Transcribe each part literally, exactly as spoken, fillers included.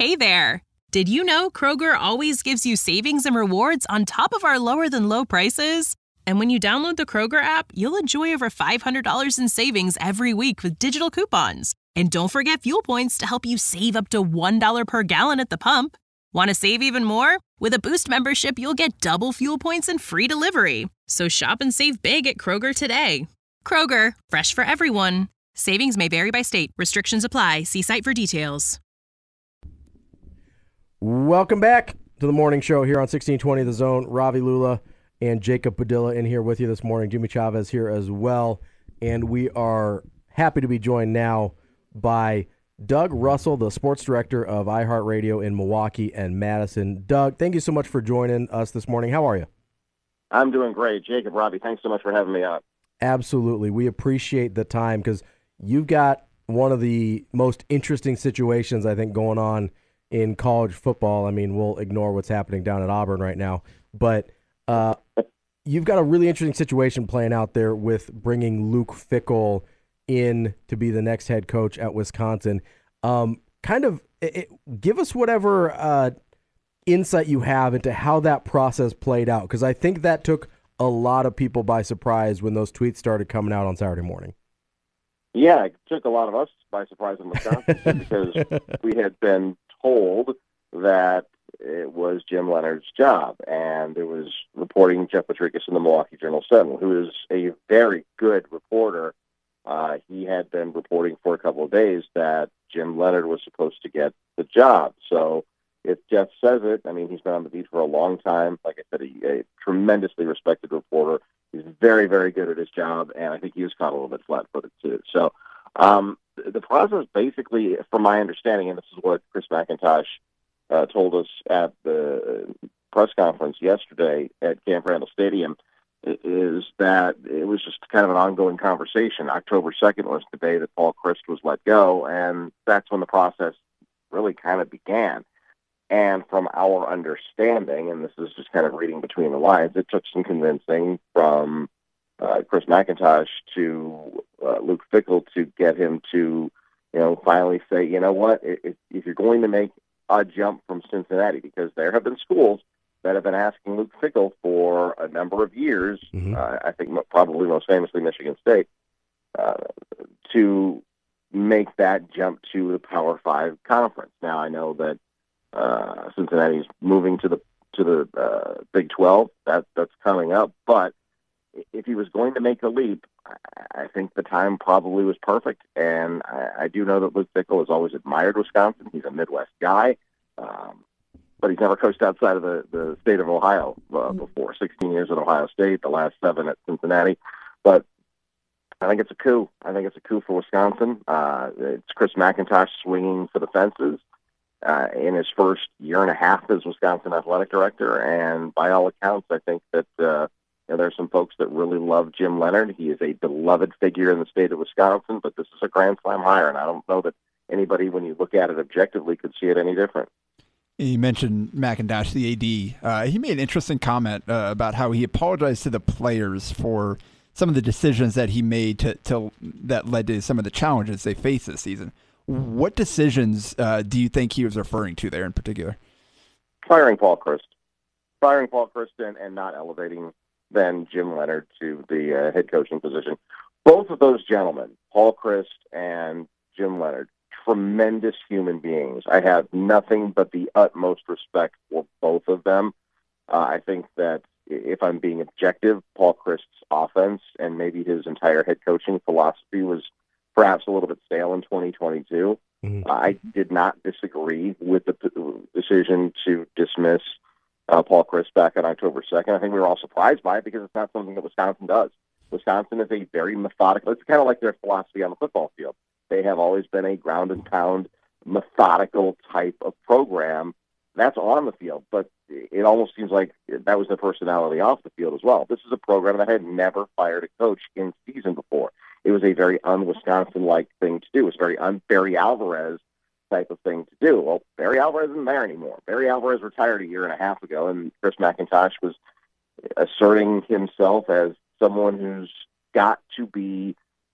Hey there! Did you know Kroger always gives you savings and rewards on top of our lower-than-low prices? And when you download the Kroger app, you'll enjoy over five hundred dollars in savings every week with digital coupons. And don't forget fuel points to help you save up to one dollar per gallon at the pump. Want to save even more? With a Boost membership, you'll get double fuel points and free delivery. So shop and save big at Kroger today. Kroger, fresh for everyone. Savings may vary by state. Restrictions apply. See site for details. Welcome back to the morning show here on sixteen twenty The Zone. Ravi Lula and Jacob Padilla in here with you this morning. Jimmy Chavez here as well. And we are happy to be joined now by Doug Russell, the sports director of iHeartRadio in Milwaukee and Madison. Doug, thank you so much for joining us this morning. How are you? I'm doing great. Jacob, Robbie, thanks so much for having me on. Absolutely. We appreciate the time because you've got one of the most interesting situations, I think, going on in college football. I mean, we'll ignore what's happening down at Auburn right now, but uh, you've got a really interesting situation playing out there with bringing Luke Fickell in to be the next head coach at Wisconsin. Um, kind of it, it, give us whatever uh, insight you have into how that process played out, because I think that took a lot of people by surprise when those tweets started coming out on Saturday morning. Yeah, it took a lot of us by surprise in Wisconsin because we had been told that it was Jim Leonhard's job, and there was reporting Jeff Patricus in the Milwaukee Journal-Sentinel, who is a very good reporter. Uh, he had been reporting for a couple of days that Jim Leonhard was supposed to get the job. So if Jeff says it, I mean, he's been on the beat for a long time. Like I said, a, a tremendously respected reporter. He's very, very good at his job, and I think he was caught a little bit flat-footed too. So um, the process basically, from my understanding, and this is what Chris McIntosh uh, told us at the press conference yesterday at Camp Randall Stadium, is that it was just kind of an ongoing conversation. October second was the day that Paul Chryst was let go, and that's when the process really kind of began. And from our understanding, and this is just kind of reading between the lines, it took some convincing from uh, Chris McIntosh to uh, Luke Fickell to get him to, you know, finally say, you know what, if, if you're going to make a jump from Cincinnati, because there have been schools that have been asking Luke Fickell for a number of years, mm-hmm. uh, I think probably most famously Michigan State, uh, to make that jump to the Power Five conference. Now, I know that uh, Cincinnati's moving to the to the uh, Big twelve. That that's coming up. But if he was going to make a leap, I, I think the time probably was perfect. And I, I do know that Luke Fickell has always admired Wisconsin. He's a Midwest guy. Um, but he's never coached outside of the, the state of Ohio uh, before. sixteen years at Ohio State, the last seven at Cincinnati. But I think it's a coup. I think it's a coup for Wisconsin. Uh, it's Chris McIntosh swinging for the fences uh, in his first year and a half as Wisconsin athletic director. And by all accounts, I think that uh, you know, there's some folks that really love Jim Leonhard. He is a beloved figure in the state of Wisconsin, but this is a Grand Slam hire, and I don't know that anybody, when you look at it objectively, could see it any different. You mentioned McIntosh, the A D. Uh, he made an interesting comment uh, about how he apologized to the players for some of the decisions that he made to, to that led to some of the challenges they faced this season. What decisions uh, do you think he was referring to there in particular? Firing Paul Chryst. Firing Paul Chryst and, and not elevating then Jim Leonhard to the uh, head coaching position. Both of those gentlemen, Paul Chryst and Jim Leonhard, tremendous human beings. I have nothing but the utmost respect for both of them. Uh, I think that if I'm being objective, Paul Chryst's offense and maybe his entire head coaching philosophy was perhaps a little bit stale in twenty twenty-two. Mm-hmm. Uh, I did not disagree with the p- decision to dismiss uh, Paul Chryst back on October second. I think we were all surprised by it because it's not something that Wisconsin does. Wisconsin is a very methodical, it's kind of like their philosophy on the football field. They have always been a ground and pound, methodical type of program. That's on the field, but it almost seems like that was the personality off the field as well. This is a program that had never fired a coach in season before. It was a very un-Wisconsin-like thing to do. It was very un-Barry Alvarez type of thing to do. Well, Barry Alvarez isn't there anymore. Barry Alvarez retired a year and a half ago, and Chris McIntosh was asserting himself as someone who's got to be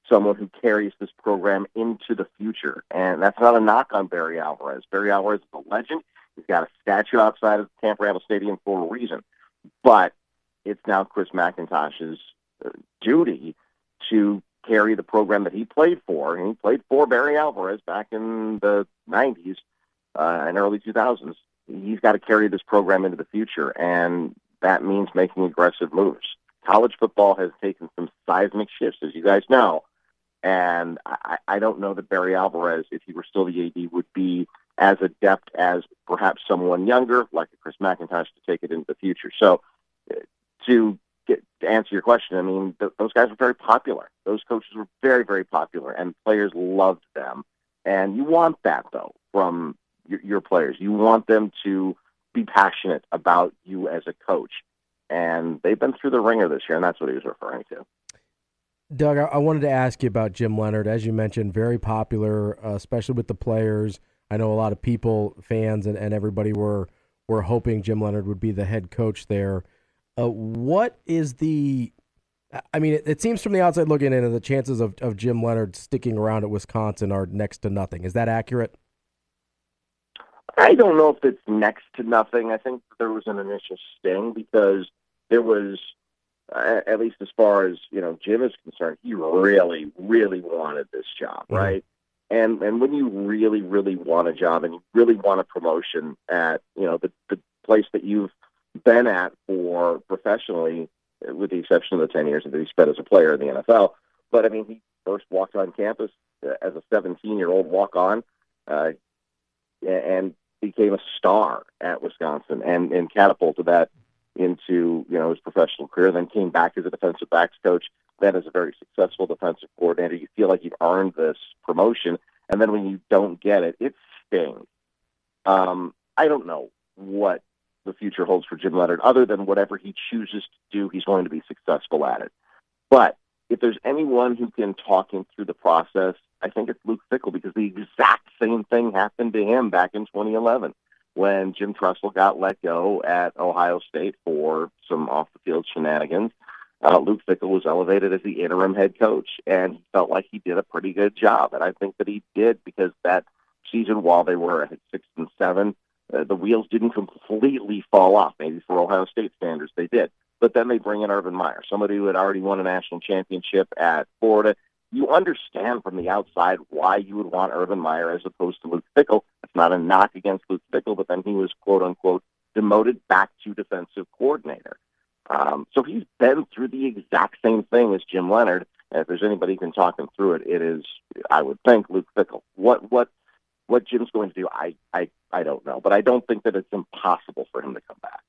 someone who carries this program into the future. And that's not a knock on Barry Alvarez. Barry Alvarez is a legend. He's got a statue outside of Camp Randall Stadium for a reason. But it's now Chris McIntosh's uh, duty to carry the program that he played for. And he played for Barry Alvarez back in the nineties uh, and early two thousands. He's got to carry this program into the future, and that means making aggressive moves. College football has taken some seismic shifts, as you guys know, and I, I don't know that Barry Alvarez, if he were still the A D, would be as adept as perhaps someone younger, like a Chris McIntosh, to take it into the future. So to, get, to answer your question, I mean, th- those guys were very popular. Those coaches were very, very popular, and players loved them. And you want that, though, from your, your players. You want them to be passionate about you as a coach. And they've been through the ringer this year, and that's what he was referring to. Doug, I wanted to ask you about Jim Leonhard. As you mentioned, very popular, uh, especially with the players. I know a lot of people, fans, and, and everybody were were hoping Jim Leonhard would be the head coach there. Uh, what is the – I mean, it, it seems from the outside looking in, the chances of, of Jim Leonhard sticking around at Wisconsin are next to nothing. Is that accurate? I don't know if it's next to nothing. I think there was an initial sting because there was – at least as far as, you know, Jim is concerned, he really, really wanted this job, right? Mm-hmm. And and when you really, really want a job and you really want a promotion at, you know, the, the place that you've been at for professionally, with the exception of the ten years that he spent as a player in the N F L. But, I mean, he first walked on campus as a seventeen-year-old walk-on uh, and became a star at Wisconsin and, and catapulted that into, you know, his professional career, then came back as a defensive backs coach, then as a very successful defensive coordinator. You feel like you've earned this promotion, and then when you don't get it, it stings. Um, I don't know what the future holds for Jim Leonhard, other than whatever he chooses to do, he's going to be successful at it. But if there's anyone who can talk him through the process, I think it's Luke Fickell, because the exact same thing happened to him back in twenty eleven. When Jim Tressel got let go at Ohio State for some off-the-field shenanigans. Uh, Luke Fickell was elevated as the interim head coach, and he felt like he did a pretty good job. And I think that he did, because that season, while they were at six and seven, uh, the wheels didn't completely fall off. Maybe for Ohio State standards, they did. But then they bring in Urban Meyer, somebody who had already won a national championship at Florida. You understand from the outside why you would want Urban Meyer as opposed to Luke Fickell. It's not a knock against Luke Fickell, but then he was, quote-unquote, demoted back to defensive coordinator. Um, so he's been through the exact same thing as Jim Leonhard. And if there's anybody who can talk him through it, it is, I would think, Luke Fickell. What what what Jim's going to do, I, I, I don't know. But I don't think that it's impossible for him to come back.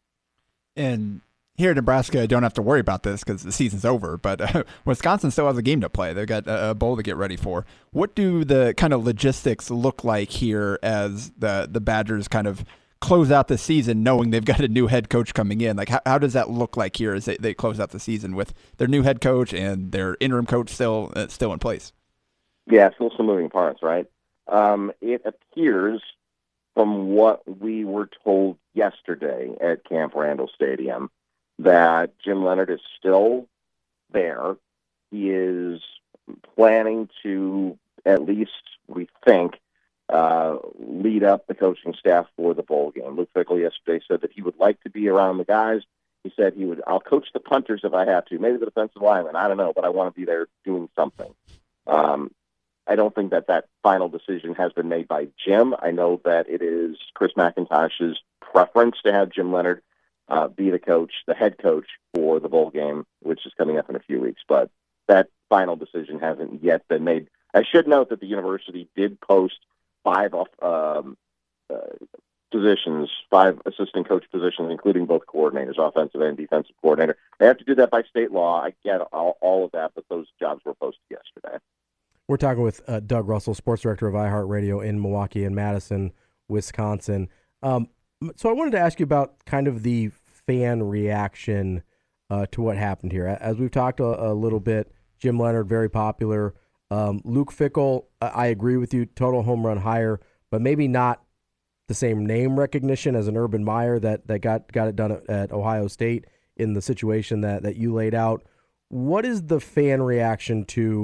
And here in Nebraska, I don't have to worry about this because the season's over, but uh, Wisconsin still has a game to play. They've got a, a bowl to get ready for. What do the kind of logistics look like here as the, the Badgers kind of close out the season knowing they've got a new head coach coming in? Like, how, how does that look like here as they, they close out the season with their new head coach and their interim coach still uh, still in place? Yeah, still some moving parts, right? Um, it appears from what we were told yesterday at Camp Randall Stadium that Jim Leonhard is still there. He is planning to, at least we think, uh, lead up the coaching staff for the bowl game. Luke Fickell yesterday said that he would like to be around the guys. He said he would, I'll coach the punters if I have to, maybe the defensive linemen, I don't know, but I want to be there doing something. Um, I don't think that that final decision has been made by Jim. I know that it is Chris McIntosh's preference to have Jim Leonhard Uh, be the coach, the head coach for the bowl game, which is coming up in a few weeks. But that final decision hasn't yet been made. I should note that the university did post five off, um, uh, positions, five assistant coach positions, including both coordinators, offensive and defensive coordinator. They have to do that by state law. I get all, all of that, but those jobs were posted yesterday. We're talking with uh, Doug Russell, sports director of iHeartRadio in Milwaukee and Madison, Wisconsin. Um, So I wanted to ask you about kind of the fan reaction uh, to what happened here. As we've talked a, a little bit, Jim Leonhard, very popular. Um, Luke Fickell, I agree with you, total home run hire, but maybe not the same name recognition as an Urban Meyer that, that got, got it done at, at Ohio State in the situation that, that you laid out. What is the fan reaction to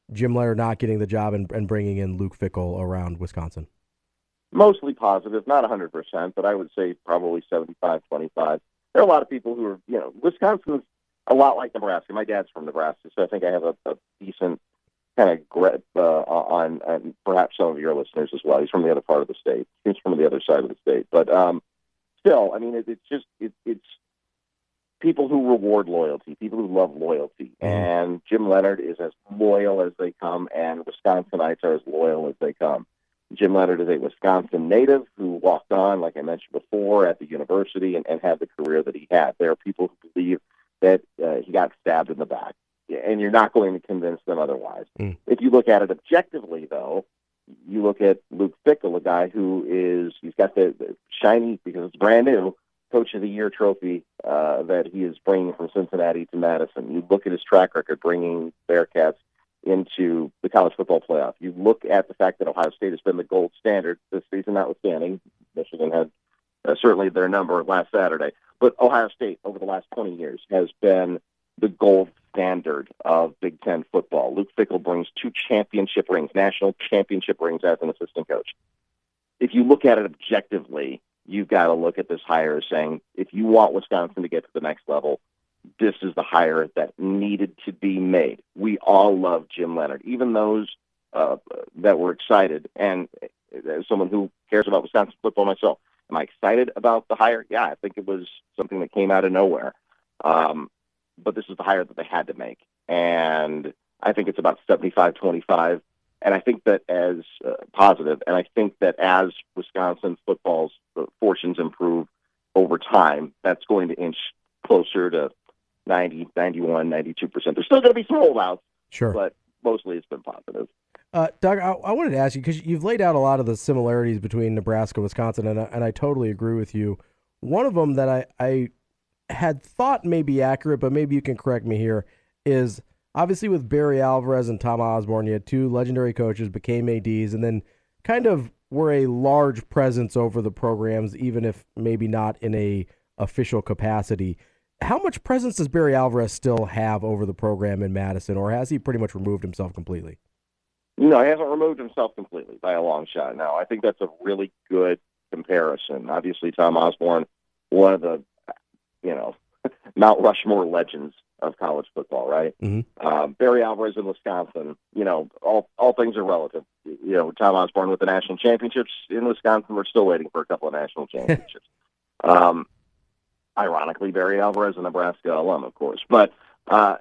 Jim Leonhard not getting the job and, and bringing in Luke Fickell around Wisconsin? Mostly positive, not one hundred percent, but I would say probably seventy-five twenty-five. There are a lot of people who are, you know, Wisconsin's a lot like Nebraska. My dad's from Nebraska, so I think I have a, a decent kind of grip uh, on, on perhaps some of your listeners as well. He's from the other part of the state. He's from the other side of the state. But um, still, I mean, it, it's just, it, it's people who reward loyalty, people who love loyalty. Mm-hmm. And Jim Leonhard is as loyal as they come, and Wisconsinites are as loyal as they come. Jim Leonhard is a Wisconsin native who walked on, like I mentioned before, at the university and, and had the career that he had. There are people who believe that uh, he got stabbed in the back, and you're not going to convince them otherwise. Mm. If you look at it objectively, though, you look at Luke Fickell, a guy who is, he's got the, the shiny, because it's brand new, Coach of the Year trophy uh, that he is bringing from Cincinnati to Madison. You look at his track record bringing Bearcats into the college football playoff. You look at the fact that Ohio State has been the gold standard this season, notwithstanding. Michigan had uh, certainly their number last Saturday. But Ohio State, over the last twenty years, has been the gold standard of Big Ten football. Luke Fickell brings two championship rings, national championship rings as an assistant coach. If you look at it objectively, you've got to look at this hire as saying, if you want Wisconsin to get to the next level, this is the hire that needed to be made. We all love Jim Leonhard, even those uh, that were excited. And as someone who cares about Wisconsin football myself, am I excited about the hire? Yeah, I think it was something that came out of nowhere. Um, but this is the hire that they had to make. And I think it's about seventy-five twenty-five. And I think that as uh, positive, and I think that as Wisconsin football's uh, fortunes improve over time, that's going to inch closer to ninety, ninety-one, ninety-two percent. There's still going to be some holdouts, sure, but mostly it's been positive. Uh, Doug, I, I wanted to ask you, because you've laid out a lot of the similarities between Nebraska and Wisconsin, and, and I totally agree with you. One of them that I, I had thought may be accurate, but maybe you can correct me here, is obviously with Barry Alvarez and Tom Osborne, you had two legendary coaches, became A Ds, and then kind of were a large presence over the programs, even if maybe not in a official capacity. How much presence does Barry Alvarez still have over the program in Madison, or has he pretty much removed himself completely? No, he hasn't removed himself completely by a long shot. Now, I think that's a really good comparison. Obviously, Tom Osborne, one of the, you know, Mount Rushmore legends of college football, right? Mm-hmm. Uh, Barry Alvarez in Wisconsin, you know, all all things are relative. You know, Tom Osborne with the national championships in Wisconsin, we're still waiting for a couple of national championships. um, ironically, Barry Alvarez, a Nebraska alum, of course. But uh,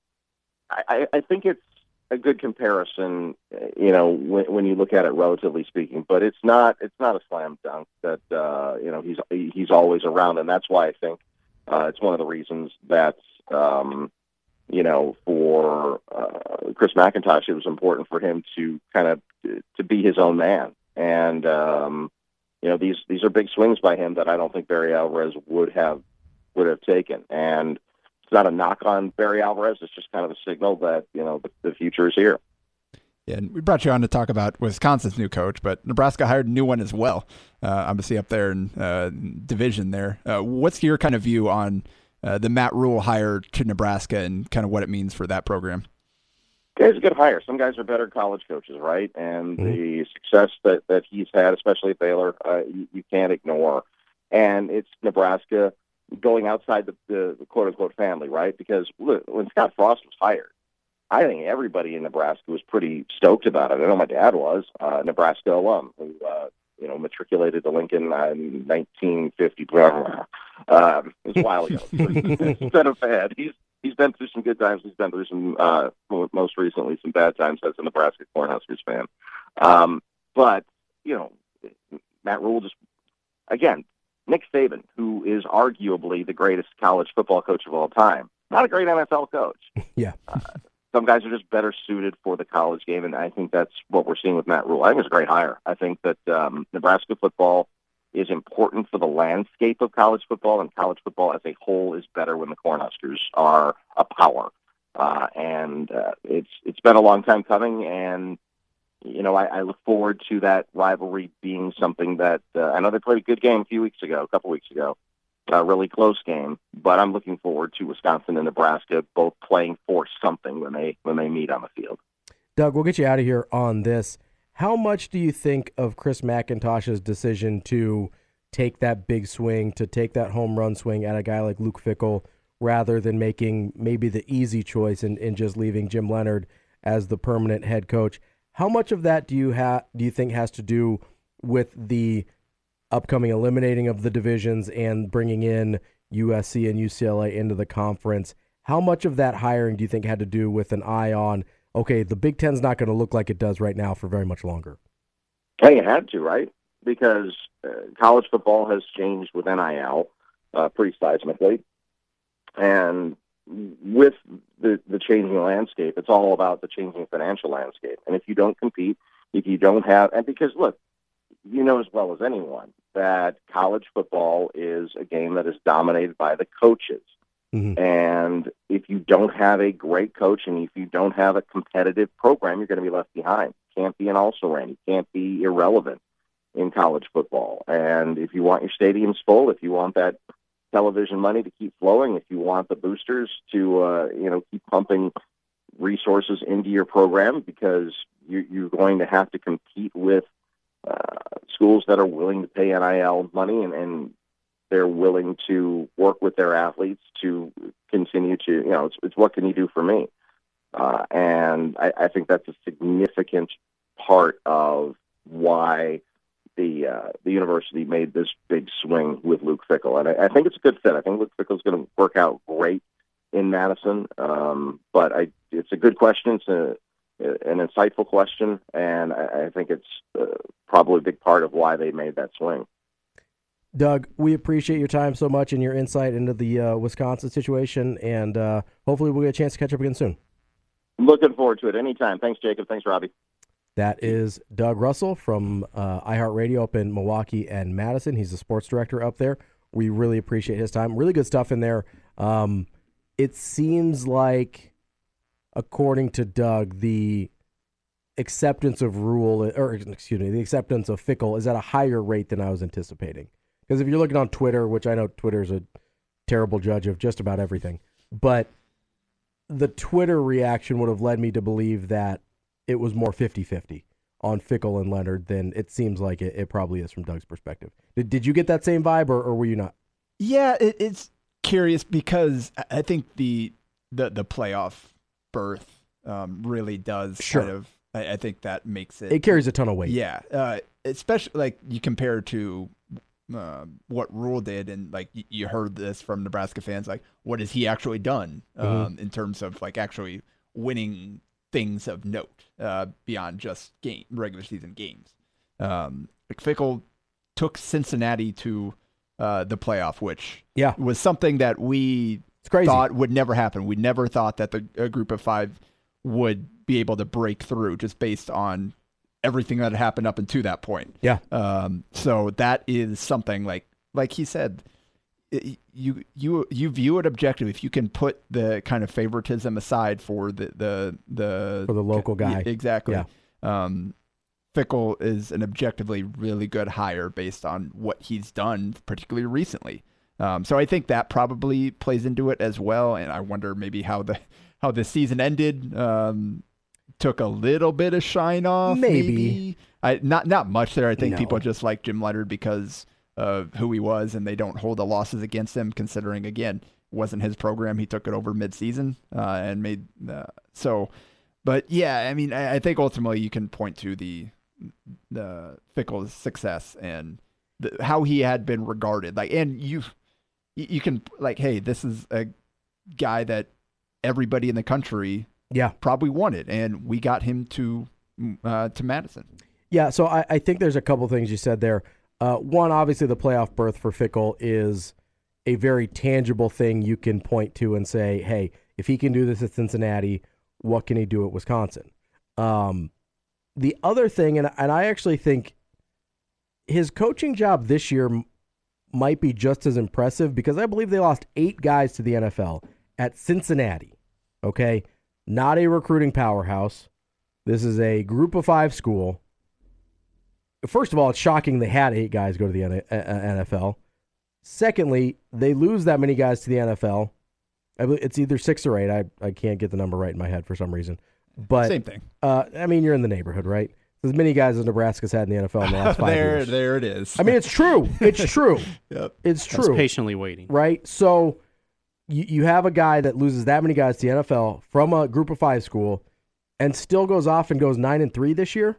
I, I think it's a good comparison, you know, when, when you look at it relatively speaking. But it's not it's not a slam dunk that uh, you know he's he's always around, and that's why I think uh, it's one of the reasons that um, you know for uh, Chris McIntosh, it was important for him to kind of to be his own man, and um, you know these these are big swings by him that I don't think Barry Alvarez would have would have taken, and it's not a knock on Barry Alvarez. It's just kind of a signal that, you know, the, the future is here. Yeah, and we brought you on to talk about Wisconsin's new coach, but Nebraska hired a new one as well, uh, obviously up there in uh, division there. Uh, what's your kind of view on uh, the Matt Rhule hire to Nebraska and kind of what it means for that program? It's a good hire. Some guys are better college coaches, right? And mm-hmm. the success that, that he's had, especially at Baylor, uh, you, you can't ignore. And it's Nebraska going outside the, the, the quote-unquote family, right? Because look, when Scott Frost was hired, I think everybody in Nebraska was pretty stoked about it. I know my dad was, uh, Nebraska alum, who, uh, you know, matriculated to Lincoln in nineteen fifty. Um, it was a while ago. So he's, he's been a fan. He's, he's been through some good times. He's been through some, uh, most recently, some bad times as a Nebraska Cornhuskers fan. Um, but, you know, Matt Rhule just, again, Nick Saban, who is arguably the greatest college football coach of all time, not a great N F L coach. Yeah. Uh, some guys are just better suited for the college game, and I think that's what we're seeing with Matt Rhule. I think it's a great hire. I think that um, Nebraska football is important for the landscape of college football, and college football as a whole is better when the Cornhuskers are a power. Uh, and uh, it's it's been a long time coming, and you know, I, I look forward to that rivalry being something that uh, I know they played a good game a few weeks ago, a couple weeks ago, a really close game. But I'm looking forward to Wisconsin and Nebraska both playing for something when they when they meet on the field. Doug, we'll get you out of here on this. How much do you think of Chris McIntosh's decision to take that big swing, to take that home run swing at a guy like Luke Fickell, rather than making maybe the easy choice and, and just leaving Jim Leonhard as the permanent head coach? How much of that do you ha- do you think has to do with the upcoming eliminating of the divisions and bringing in U S C and U C L A into the conference? How much of that hiring do you think had to do with an eye on, okay, the Big Ten's not going to look like it does right now for very much longer? I think it had to, right? Because uh, college football has changed with N I L uh, pretty seismically. And with the, the changing landscape, it's all about the changing financial landscape. And if you don't compete, if you don't have, and because, look, you know as well as anyone that college football is a game that is dominated by the coaches. Mm-hmm. And if you don't have a great coach and if you don't have a competitive program, you're going to be left behind. You can't be an also-ran. You can't be irrelevant in college football. And if you want your stadiums full, if you want that television money to keep flowing, if you want the boosters to, uh, you know, keep pumping resources into your program, because you, you're going to have to compete with uh, schools that are willing to pay N I L money and, and they're willing to work with their athletes to continue to, you know, it's, it's what can you do for me? Uh, and I, I think that's a significant part of why the uh, the university made this big swing with Luke Fickell. And I, I think it's a good fit. I think Luke Fickell is going to work out great in Madison. Um, but I, it's a good question. It's a, an insightful question, and I, I think it's uh, probably a big part of why they made that swing. Doug, we appreciate your time so much and your insight into the uh, Wisconsin situation, and uh, hopefully we'll get a chance to catch up again soon. Looking forward to it anytime. Thanks, Jacob. Thanks, Robbie. That is Doug Russell from uh, iHeartRadio up in Milwaukee and Madison. He's the sports director up there. We really appreciate his time. Really good stuff in there. Um, it seems like, according to Doug, the acceptance of Rhule, or excuse me, the acceptance of Fickell is at a higher rate than I was anticipating. Because if you're looking on Twitter, which I know Twitter is a terrible judge of just about everything, but the Twitter reaction would have led me to believe that it was more fifty-fifty on Fickell and Leonhard than it seems like it, it probably is from Doug's perspective. Did, did you get that same vibe, or, or were you not? Yeah, it, it's curious because I think the the, the playoff berth um, really does sure. kind of, I, I think that makes it. It carries a ton of weight. Yeah, uh, especially like you compare to uh, what Rhule did, and like you, you heard this from Nebraska fans, like what has he actually done um, mm-hmm. in terms of like actually winning things of note uh, beyond just game regular season games. Um, like Fickell took Cincinnati to uh, the playoff, which yeah. was something that we it's crazy. thought would never happen. We never thought that the a group of five would be able to break through just based on everything that had happened up until that point. Yeah. Um, so that is something like like he said. You you you view it objectively if you can put the kind of favoritism aside for the the, the for the local guy. Exactly. Yeah. Um, Fickell is an objectively really good hire based on what he's done, particularly recently. Um, so I think that probably plays into it as well. And I wonder maybe how the how the season ended. Um, took a little bit of shine off. Maybe, maybe. I not not much there. I think no. people just like Jim Leonhard because of who he was, and they don't hold the losses against him, considering, again, it wasn't his program. He took it over mid-season uh, and made uh, so. But, yeah, I mean, I, I think ultimately you can point to the the Fickell's success and the, how he had been regarded. Like, and you you can, like, hey, this is a guy that everybody in the country yeah. probably wanted, and we got him to uh, to Madison. Yeah, so I, I think there's a couple things you said there. Uh, one, obviously, the playoff berth for Fickell is a very tangible thing you can point to and say, hey, if he can do this at Cincinnati, what can he do at Wisconsin? Um, the other thing, and, and I actually think his coaching job this year m- might be just as impressive because I believe they lost eight guys to the N F L at Cincinnati, okay? Not a recruiting powerhouse. This is a group of five school. First of all, it's shocking they had eight guys go to the N F L. Secondly, they lose that many guys to the N F L. I believe it's either six or eight. I, I can't get the number right in my head for some reason. But Same thing. Uh, I mean, you're in the neighborhood, right? As many guys as Nebraska's had in the N F L in the last five there, years. There it is. I mean, it's true. It's true. Yep. It's I was true. patiently waiting. Right? So you, you have a guy that loses that many guys to the N F L from a group of five school and still goes off and goes nine and three this year,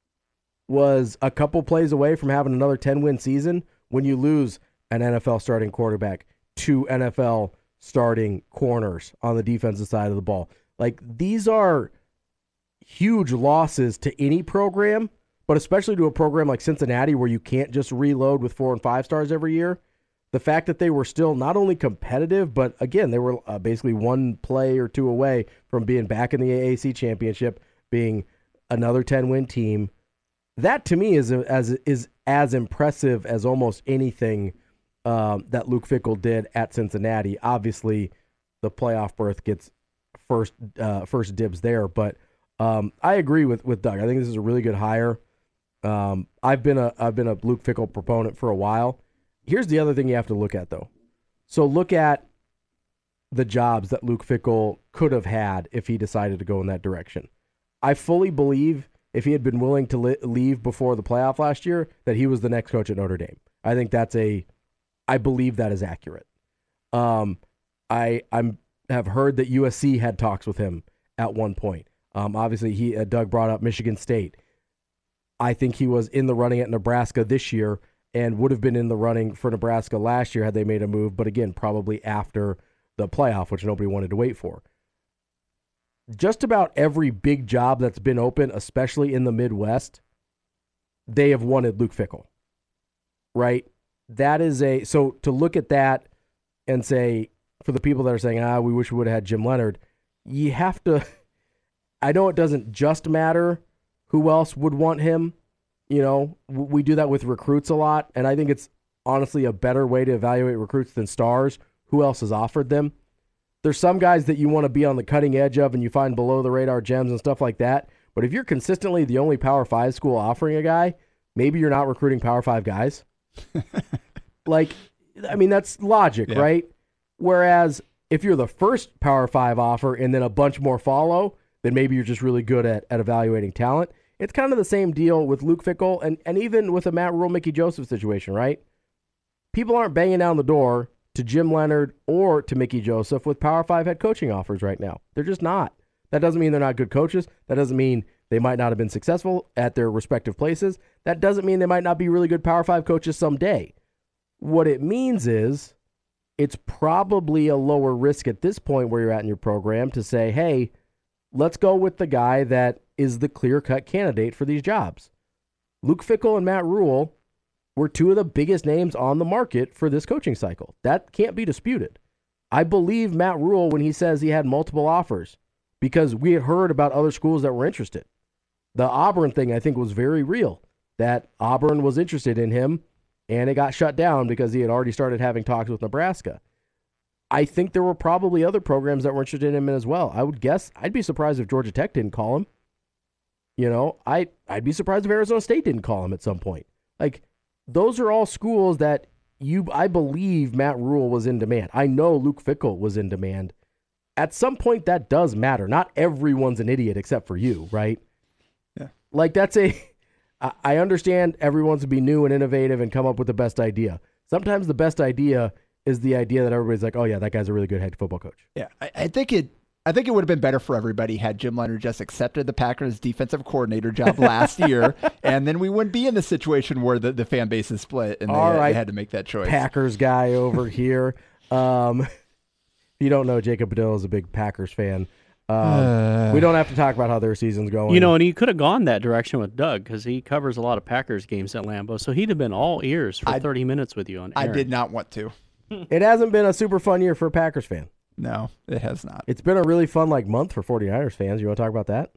was a couple plays away from having another ten-win season when you lose an N F L starting quarterback, two N F L starting corners on the defensive side of the ball. Like, these are huge losses to any program, but especially to a program like Cincinnati where you can't just reload with four and five stars every year. The fact that they were still not only competitive, but again, they were uh, basically one play or two away from being back in the A A C championship, being another ten-win team. That to me is as is as impressive as almost anything um, that Luke Fickell did at Cincinnati. Obviously, the playoff berth gets first uh, first dibs there, but um, I agree with, with Doug. I think this is a really good hire. Um, I've been a I've been a Luke Fickell proponent for a while. Here's the other thing you have to look at, though. So look at the jobs that Luke Fickell could have had if he decided to go in that direction. I fully believe if he had been willing to li- leave before the playoff last year, that he was the next coach at Notre Dame. I think that's a, I believe that is accurate. Um, I I'm have heard that U S C had talks with him at one point. Um, obviously, he uh, Doug brought up Michigan State. I think he was in the running at Nebraska this year and would have been in the running for Nebraska last year had they made a move, but again, probably after the playoff, which nobody wanted to wait for. Just about every big job that's been open, especially in the Midwest, they have wanted Luke Fickell, right? That is a, so to look at that and say, for the people that are saying, ah, we wish we would have had Jim Leonhard, you have to, I know it doesn't just matter who else would want him. You know, we do that with recruits a lot, and I think it's honestly a better way to evaluate recruits than stars. Who else has offered them? There's some guys that you want to be on the cutting edge of and you find below the radar gems and stuff like that. But if you're consistently the only Power Five school offering a guy, maybe you're not recruiting Power Five guys. Like, I mean, that's logic, yeah. Right? Whereas if you're the first Power Five offer and then a bunch more follow, then maybe you're just really good at, at evaluating talent. It's kind of the same deal with Luke Fickell and, and even with a Matt Rule, Mickey Joseph situation, right? People aren't banging down the door to Jim Leonhard or to Mickey Joseph with Power Five head coaching offers right now. They're just not. That doesn't mean they're not good coaches. That doesn't mean they might not have been successful at their respective places. That doesn't mean they might not be really good Power Five coaches someday. What it means is it's probably a lower risk at this point where you're at in your program to say, hey, let's go with the guy that is the clear-cut candidate for these jobs. Luke Fickell and Matt Rule were two of the biggest names on the market for this coaching cycle. That can't be disputed. I believe Matt Rule when he says he had multiple offers because we had heard about other schools that were interested. The Auburn thing, I think, was very real, that Auburn was interested in him, and it got shut down because he had already started having talks with Nebraska. I think there were probably other programs that were interested in him as well. I would guess, I'd be surprised if Georgia Tech didn't call him. You know, I, I'd be surprised if Arizona State didn't call him at some point. Like, those are all schools that you, I believe Matt Rule was in demand. I know Luke Fickell was in demand. At some point, that does matter. Not everyone's an idiot except for you, right? Yeah. Like, that's a, I understand everyone's to be new and innovative and come up with the best idea. Sometimes the best idea is the idea that everybody's like, oh yeah, that guy's a really good head football coach. Yeah, I, I think it. I think it would have been better for everybody had Jim Leonhard just accepted the Packers defensive coordinator job last year, and then we wouldn't be in the situation where the, the fan base is split and they, All right, they had to make that choice. Packers guy over here. Um, if you don't know, Jacob Padilla is a big Packers fan. Um, uh, we don't have to talk about how their season's going. You know, and he could have gone that direction with Doug because he covers a lot of Packers games at Lambeau, so he'd have been all ears for I, thirty minutes with you on I Aaron. did not want to. It hasn't been a super fun year for a Packers fan. No, it has not. It's been a really fun like month for 49ers fans. You want to talk about that?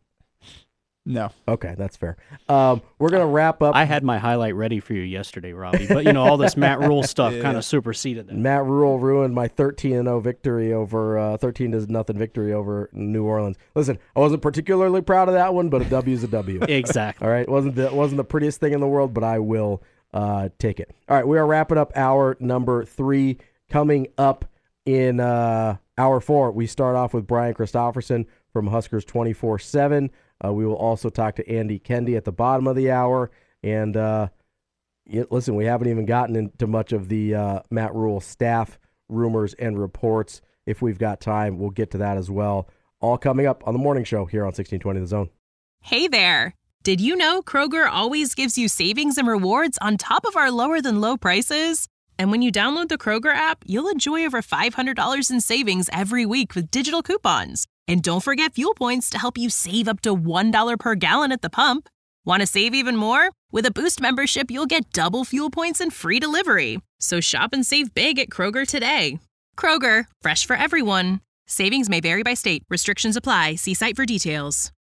No. Okay, that's fair. Um, we're going to wrap up. I had my highlight ready for you yesterday, Robbie, but, you know, all this Matt Rule stuff yeah. kind of superseded that. Matt Rule ruined my thirteen and oh victory over, uh, thirteen to nothing victory over New Orleans. Listen, I wasn't particularly proud of that one, but a W is a W. Exactly. All right, it wasn't the, it wasn't the prettiest thing in the world, but I will uh, take it. All right, we are wrapping up hour number three. Coming up in uh, hour four, we start off with Brian Christopherson from Huskers twenty-four seven. Uh, we will also talk to Andy Kendi at the bottom of the hour. And uh, yeah, listen, we haven't even gotten into much of the uh, Matt Rhule staff rumors and reports. If we've got time, we'll get to that as well. All coming up on the morning show here on sixteen twenty The Zone. Hey there! Did you know Kroger always gives you savings and rewards on top of our lower than low prices? And when you download the Kroger app, you'll enjoy over five hundred dollars in savings every week with digital coupons. And don't forget fuel points to help you save up to one dollar per gallon at the pump. Want to save even more? With a Boost membership, you'll get double fuel points and free delivery. So shop and save big at Kroger today. Kroger, fresh for everyone. Savings may vary by state. Restrictions apply. See site for details.